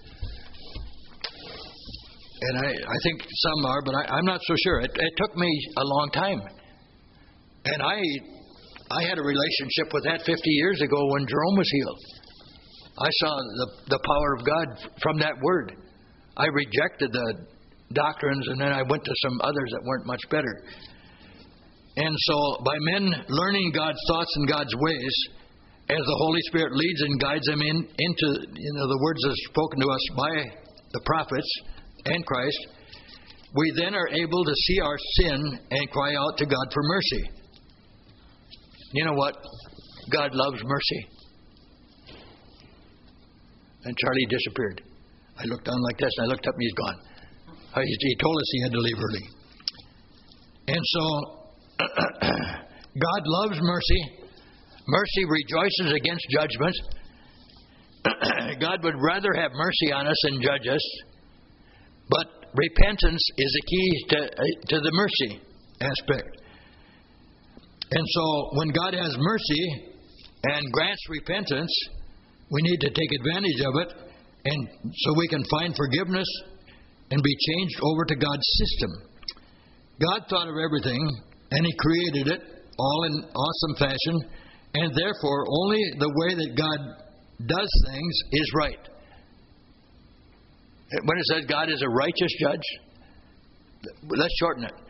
and I, I think some are, but I, I'm not so sure. It, it took me a long time. And I I had a relationship with that fifty years ago when Jerome was healed. I saw the, the power of God from that Word. I rejected the doctrines, and then I went to some others that weren't much better. And so by men learning God's thoughts and God's ways, as the Holy Spirit leads and guides them in, into you know the words that are spoken to us by the prophets and Christ, we then are able to see our sin and cry out to God for mercy. You know what? God loves mercy. And Charlie disappeared. I looked down like this, and I looked up, and he's gone. He, he told us he had to leave early. And so, God loves mercy. Mercy rejoices against judgment. God would rather have mercy on us than judge us. But repentance is the key to, to the mercy aspect. And so, when God has mercy and grants repentance, we need to take advantage of it, and so we can find forgiveness and be changed over to God's system. God thought of everything, and He created it all in awesome fashion, and therefore only the way that God does things is right. When it says God is a righteous judge, let's shorten it.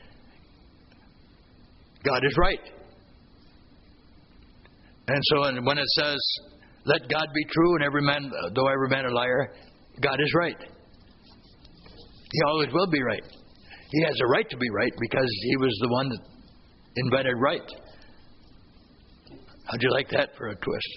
God is right. And so when it says, let God be true and every man, though every man a liar, God is right. He always will be right. He has a right to be right because He was the one that invented right. How'd you like that for a twist?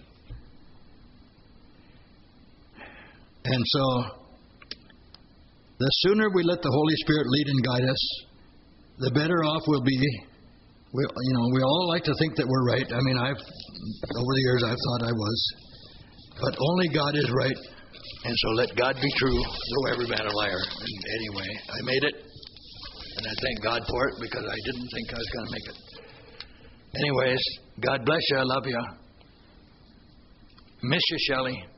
And so, the sooner we let the Holy Spirit lead and guide us, the better off we'll be. We, you know, we all like to think that we're right. I mean, I've over the years I've thought I was, but only God is right, and so let God be true, though every man a liar. And anyway, I made it, and I thank God for it because I didn't think I was going to make it. Anyways, God bless you. I love you. Miss you, Shelley.